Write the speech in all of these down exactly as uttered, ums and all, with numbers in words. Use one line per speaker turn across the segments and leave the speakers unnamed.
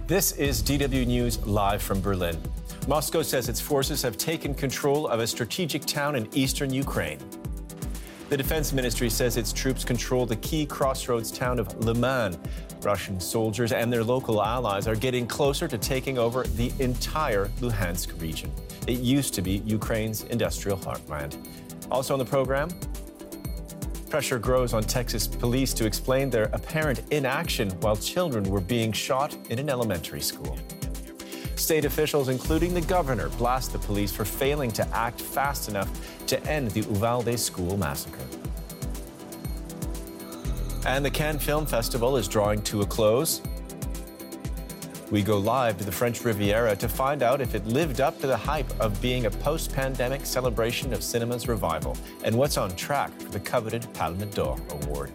This is D W News live from Berlin. Moscow says its forces have taken control of a strategic town in eastern Ukraine. The defense ministry says its troops control the key crossroads town of Liman. Russian soldiers and their local allies are getting closer to taking over the entire Luhansk region. It used to be Ukraine's industrial heartland. Also on the program, pressure grows on Texas police to explain their apparent inaction while children were being shot in an elementary school. State officials, including the governor, blast the police for failing to act fast enough to end the Uvalde school massacre. And the Cannes Film Festival is drawing to a close. We go live to the French Riviera to find out if it lived up to the hype of being a post-pandemic celebration of cinema's revival and what's on track for the coveted Palme d'Or award.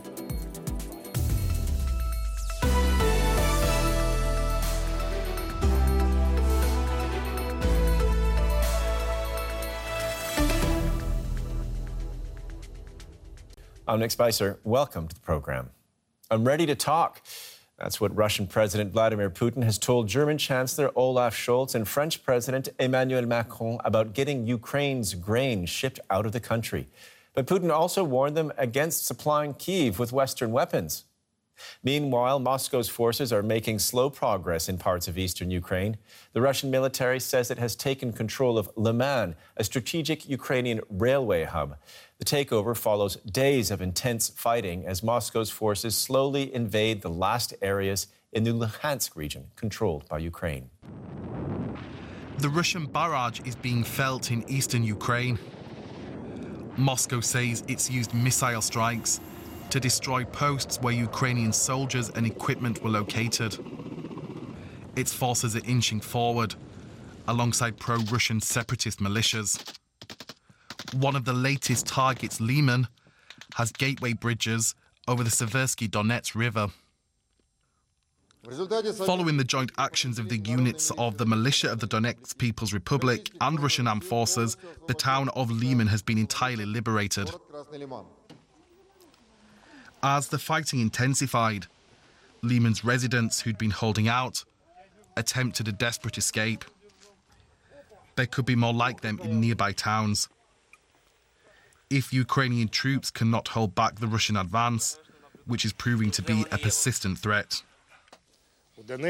I'm Nick Spicer. Welcome to the program. I'm ready to talk. That's what Russian President Vladimir Putin has told German Chancellor Olaf Scholz and French President Emmanuel Macron about getting Ukraine's grain shipped out of the country. But Putin also warned them against supplying Kyiv with Western weapons. Meanwhile, Moscow's forces are making slow progress in parts of eastern Ukraine. The Russian military says it has taken control of Liman, a strategic Ukrainian railway hub. The takeover follows days of intense fighting as Moscow's forces slowly invade the last areas in the Luhansk region controlled by Ukraine.
The Russian barrage is being felt in eastern Ukraine. Moscow says it's used missile strikes to destroy posts where Ukrainian soldiers and equipment were located. Its forces are inching forward alongside pro-Russian separatist militias. One of the latest targets, Liman, has gateway bridges over the Seversky Donets River. Following the joint actions of the units of the militia of the Donetsk People's Republic and Russian armed forces, the town of Liman has been entirely liberated. As the fighting intensified, Liman's residents who'd been holding out attempted a desperate escape. There could be more like them in nearby towns. If Ukrainian troops cannot hold back the Russian advance, which is proving to be a persistent threat. In the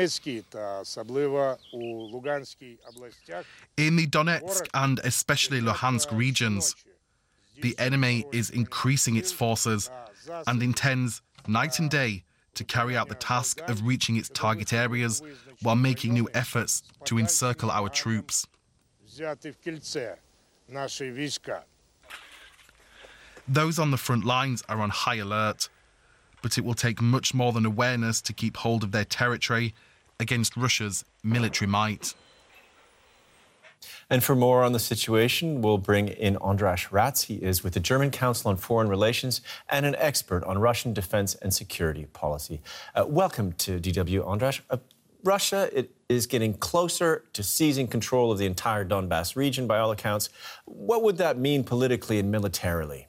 Donetsk and especially Luhansk regions, the enemy is increasing its forces and intends, night and day, to carry out the task of reaching its target areas while making new efforts to encircle our troops. Those on the front lines are on high alert, but it will take much more than awareness to keep hold of their territory against Russia's military might.
And for more on the situation, we'll bring in Andras Ratz. He is with the German Council on Foreign Relations and an expert on Russian defense and security policy. Uh, welcome to D W, Andras. Uh, Russia it is getting closer to seizing control of the entire Donbass region, by all accounts. What would that mean politically and militarily?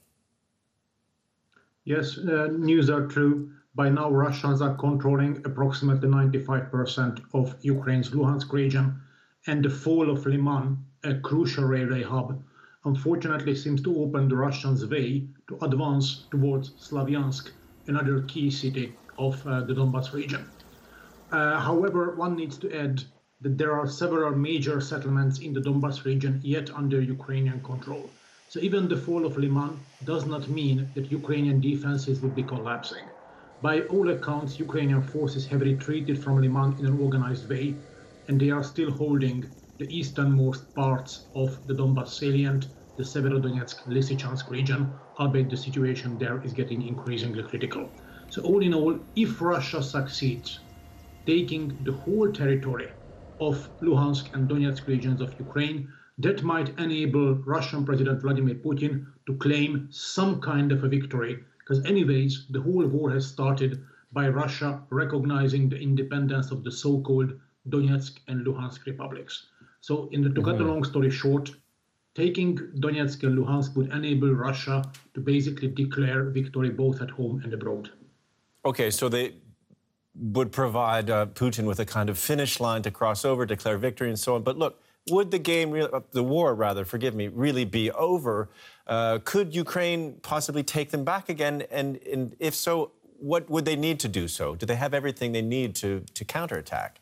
Yes, uh, news are true. By now, Russians are controlling approximately ninety-five percent of Ukraine's Luhansk region, and the fall of Liman, a crucial railway hub, unfortunately seems to open the Russians' way to advance towards Slavyansk, another key city of uh, the Donbass region. Uh, however, one needs to add that there are several major settlements in the Donbass region yet under Ukrainian control. So even the fall of Liman does not mean that Ukrainian defenses will be collapsing. By all accounts, Ukrainian forces have retreated from Liman in an organized way, and they are still holding the easternmost parts of the Donbass salient, the Severodonetsk-Lysychansk region, albeit the situation there is getting increasingly critical. So all in all, if Russia succeeds taking the whole territory of Luhansk and Donetsk regions of Ukraine, that might enable Russian President Vladimir Putin to claim some kind of a victory, because anyways, the whole war has started by Russia recognizing the independence of the so-called Donetsk and Luhansk republics. So in the, to cut the long story short, taking Donetsk and Luhansk would enable Russia to basically declare victory both at home and abroad.
Okay, so they would provide uh, Putin with a kind of finish line to cross over, declare victory, and so on. But look, would the game, re- the war, rather, forgive me, really be over? Uh, could Ukraine possibly take them back again? And, and if so, what would they need to do so? Do they have everything they need to, to counterattack?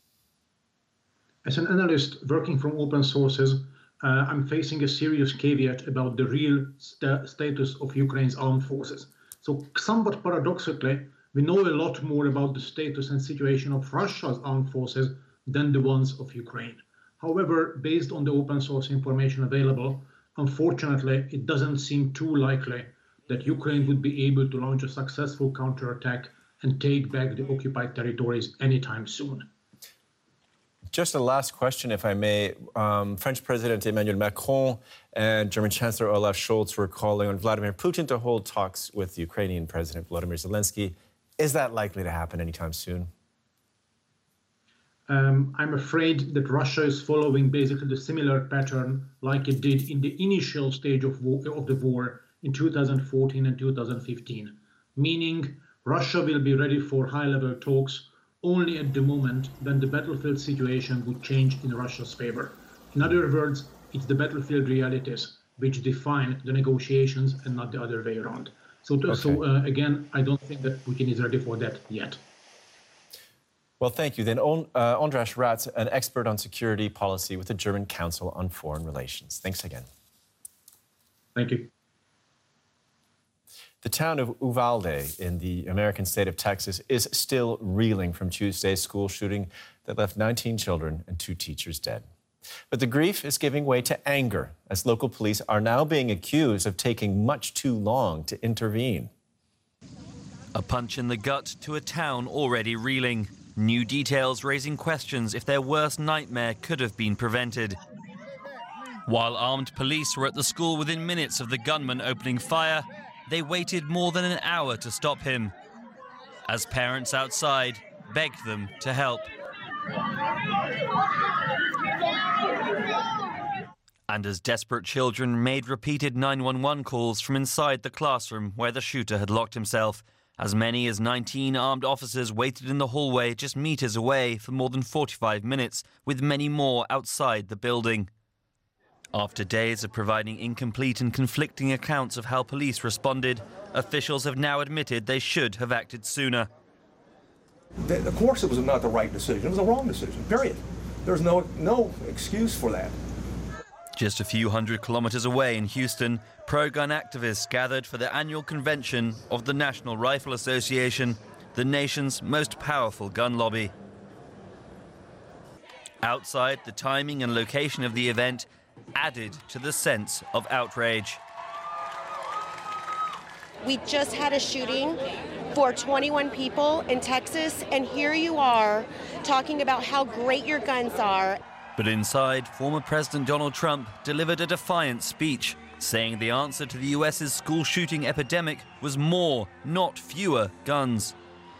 As an analyst working from open sources, uh, I'm facing a serious caveat about the real st- status of Ukraine's armed forces. So somewhat paradoxically, we know a lot more about the status and situation of Russia's armed forces than the ones of Ukraine. However, based on the open source information available, unfortunately, it doesn't seem too likely that Ukraine would be able to launch a successful counterattack and take back the occupied territories anytime soon.
Just a last question, if I may. Um, French President Emmanuel Macron and German Chancellor Olaf Scholz were calling on Vladimir Putin to hold talks with Ukrainian President Volodymyr Zelensky. Is that likely to happen anytime soon?
Um, I'm afraid that Russia is following basically the similar pattern like it did in the initial stage of, war, of the war in two thousand fourteen and two thousand fifteen, meaning Russia will be ready for high-level talks only at the moment when the battlefield situation would change in Russia's favor. In other words, it's the battlefield realities which define the negotiations and not the other way around. So, to, okay. so uh, again, I don't think that Putin is ready for that yet.
Well, thank you. Then uh, Andras Ratz, an expert on security policy with the German Council on Foreign Relations. Thanks again.
Thank you.
The town of Uvalde in the American state of Texas is still reeling from Tuesday's school shooting that left nineteen children and two teachers dead. But the grief is giving way to anger as local police are now being accused of taking much too long to intervene.
A punch in the gut to a town already reeling. New details raising questions if their worst nightmare could have been prevented. While armed police were at the school within minutes of the gunman opening fire, they waited more than an hour to stop him, as parents outside begged them to help. And as desperate children made repeated nine one one calls from inside the classroom where the shooter had locked himself, as many as nineteen armed officers waited in the hallway just meters away for more than forty-five minutes, with many more outside the building. After days of providing incomplete and conflicting accounts of how police responded, officials have now admitted they should have acted sooner.
Of course it was not the right decision. It was a wrong decision, period. There's no, no excuse for that.
Just a few hundred kilometers away in Houston, pro-gun activists gathered for the annual convention of the National Rifle Association, the nation's most powerful gun lobby. Outside, the timing and location of the event added to the sense of outrage.
We just had a shooting for twenty-one people in Texas, and here you are talking about how great your guns are.
But inside, former President Donald Trump delivered a defiant speech, saying the answer to the U S's school shooting epidemic was more, not fewer, guns.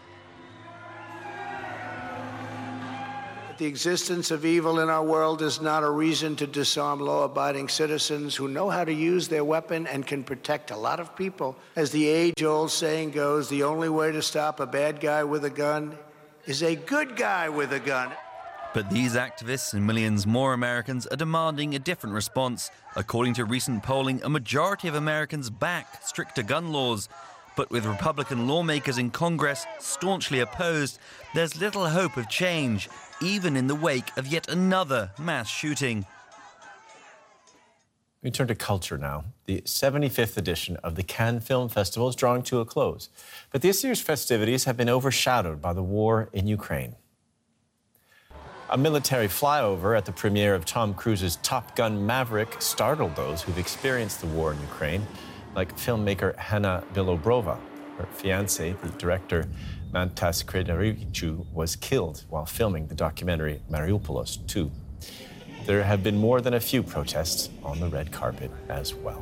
The existence of evil in our world is not a reason to disarm law-abiding citizens who know how to use their weapon and can protect a lot of people. As the age-old saying goes, the only way to stop a bad guy with a gun is a good guy with a gun.
But these activists and millions more Americans are demanding a different response. According to recent polling, a majority of Americans back stricter gun laws. But with Republican lawmakers in Congress staunchly opposed, there's little hope of change, even in the wake of yet another mass shooting.
We turn to culture now. The seventy-fifth edition of the Cannes Film Festival is drawing to a close. But this year's festivities have been overshadowed by the war in Ukraine. A military flyover at the premiere of Tom Cruise's Top Gun Maverick startled those who've experienced the war in Ukraine, like filmmaker Hanna Bilobrova. Her fiancé, the director Mantas Kvedarichou, was killed while filming the documentary Mariupolis two. There have been more than a few protests on the red carpet as well.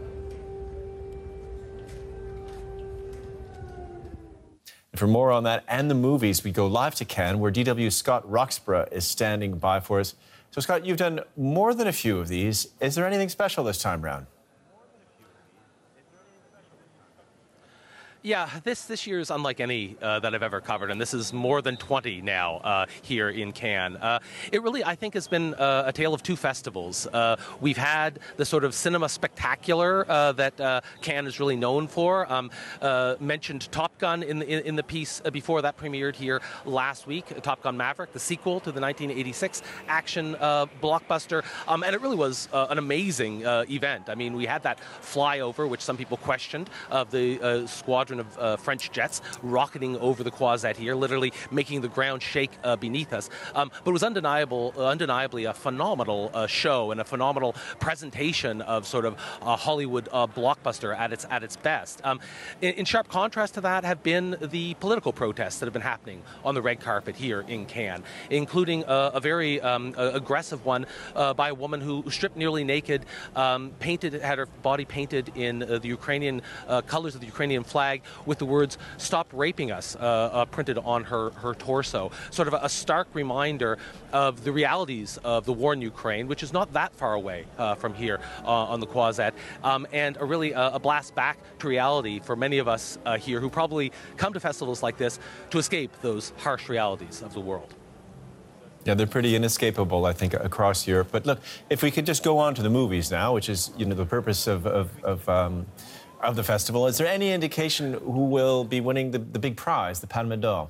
And for more on that and the movies, we go live to Cannes, where D W's Scott Roxburgh is standing by for us. So, Scott, you've done more than a few of these. Is there anything special this time round?
Yeah, this this year is unlike any uh, that I've ever covered, and this is more than twenty now uh, here in Cannes. Uh, it really, I think, has been uh, a tale of two festivals. Uh, we've had the sort of cinema spectacular uh, that uh, Cannes is really known for. Um, uh, mentioned Top Gun in the, in, in the piece before that premiered here last week, Top Gun Maverick, the sequel to the nineteen eighty-six action uh, blockbuster, um, and it really was uh, an amazing uh, event. I mean, we had that flyover, which some people questioned, of the uh, squadron of uh, French jets rocketing over the Croisette here, literally making the ground shake uh, beneath us. Um, but it was undeniable, uh, undeniably a phenomenal uh, show and a phenomenal presentation of sort of a Hollywood uh, blockbuster at its at its best. Um, in, in sharp contrast to that have been the political protests that have been happening on the red carpet here in Cannes, including uh, a very um, uh, aggressive one uh, by a woman who stripped nearly naked, um, painted, had her body painted in uh, the Ukrainian uh, colors of the Ukrainian flag, with the words "Stop raping us" uh, uh, printed on her, her torso. Sort of a, a stark reminder of the realities of the war in Ukraine, which is not that far away uh, from here uh, on the Croisette, um, and a really uh, a blast back to reality for many of us uh, here who probably come to festivals like this to escape those harsh realities of the world.
Yeah, they're pretty inescapable, I think, across Europe. But look, if we could just go on to the movies now, which is, you know, the purpose of of, of um, of the festival. Is there any indication who will be winning the, the big prize, the Palme d'Or?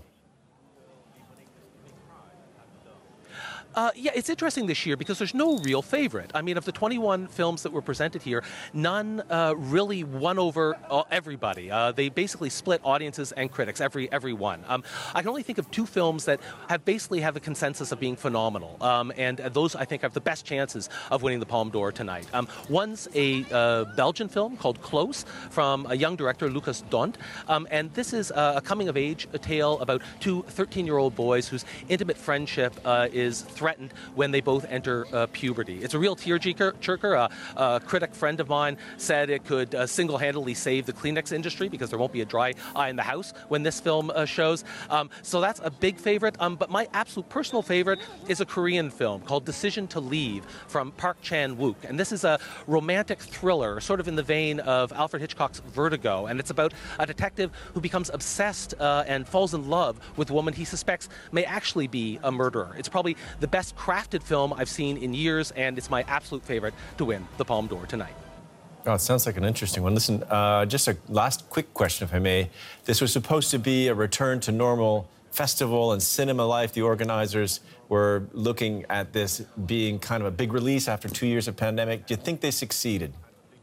Uh, yeah, it's interesting this year because there's no real favorite. I mean, of the twenty-one films that were presented here, none uh, really won over uh, everybody. Uh, they basically split audiences and critics, every every one. Um, I can only think of two films that have basically have the consensus of being phenomenal, um, and those I think have the best chances of winning the Palme d'Or tonight. Um, one's a uh, Belgian film called Close from a young director, Lucas Dont, um, and this is uh, a coming-of-age tale about two thirteen-year-old boys whose intimate friendship uh, is threatened when they both enter uh, puberty. It's a real tearjerker. Uh, a critic friend of mine said it could uh, single-handedly save the Kleenex industry because there won't be a dry eye in the house when this film uh, shows. Um, so that's a big favorite. Um, but my absolute personal favorite is a Korean film called Decision to Leave from Park Chan-wook. And this is a romantic thriller, sort of in the vein of Alfred Hitchcock's Vertigo. And it's about a detective who becomes obsessed uh, and falls in love with a woman he suspects may actually be a murderer. It's probably the best crafted film I've seen in years, and it's my absolute favorite to win the Palme d'Or tonight.
Oh, it sounds like an interesting one. Listen, uh, just a last quick question, if I may. This was supposed to be a return to normal festival and cinema life. The organizers were looking at this being kind of a big release after two years of pandemic. Do you think they succeeded?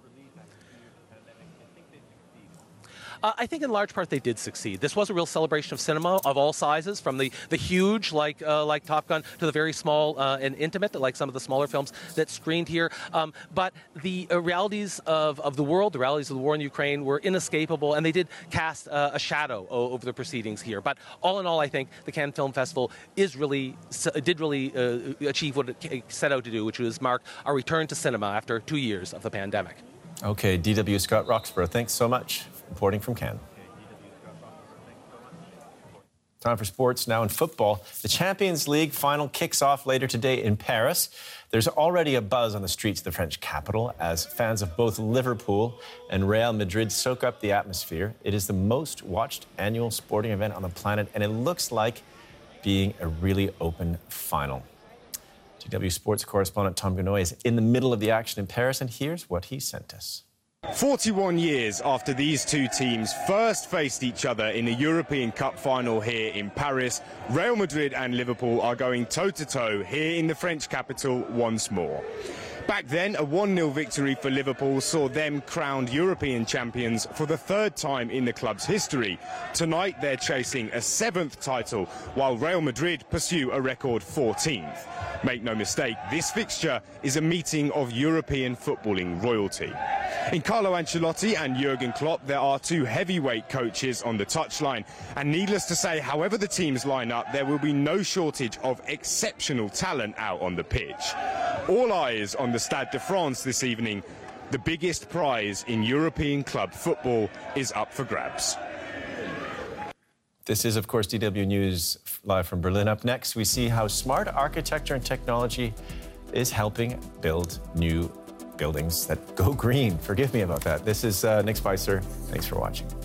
Uh, I think in large part they did succeed. This was a real celebration of cinema of all sizes, from the, the huge, like uh, like Top Gun, to the very small uh, and intimate, like some of the smaller films that screened here. Um, but the uh, realities of, of the world, the realities of the war in Ukraine were inescapable, and they did cast uh, a shadow over the proceedings here. But all in all, I think the Cannes Film Festival is really did really uh, achieve what it set out to do, which was mark a return to cinema after two years of the pandemic.
Okay, D W Scott Roxburgh, thanks so much. Reporting from Cannes. Time for sports now in football. The Champions League final kicks off later today in Paris. There's already a buzz on the streets of the French capital as fans of both Liverpool and Real Madrid soak up the atmosphere. It is the most watched annual sporting event on the planet, and it looks like being a really open final. D W Sports correspondent Tom Ganoy is in the middle of the action in Paris, and here's what he sent us.
forty-one years after these two teams first faced each other in a European Cup final here in Paris, Real Madrid and Liverpool are going toe-to-toe here in the French capital once more. Back then, a one nil victory for Liverpool saw them crowned European champions for the third time in the club's history. Tonight, they're chasing a seventh title, while Real Madrid pursue a record fourteenth. Make no mistake, this fixture is a meeting of European footballing royalty. In Carlo Ancelotti and Jurgen Klopp, there are two heavyweight coaches on the touchline. And needless to say, however the teams line up, there will be no shortage of exceptional talent out on the pitch. All eyes on the Stade de France this evening. The biggest prize in European club football is up for grabs.
This is, of course, D W News live from Berlin. Up next, we see how smart architecture and technology is helping build new buildings that go green. Forgive me about that. This is uh, Nick Spicer. Thanks for watching.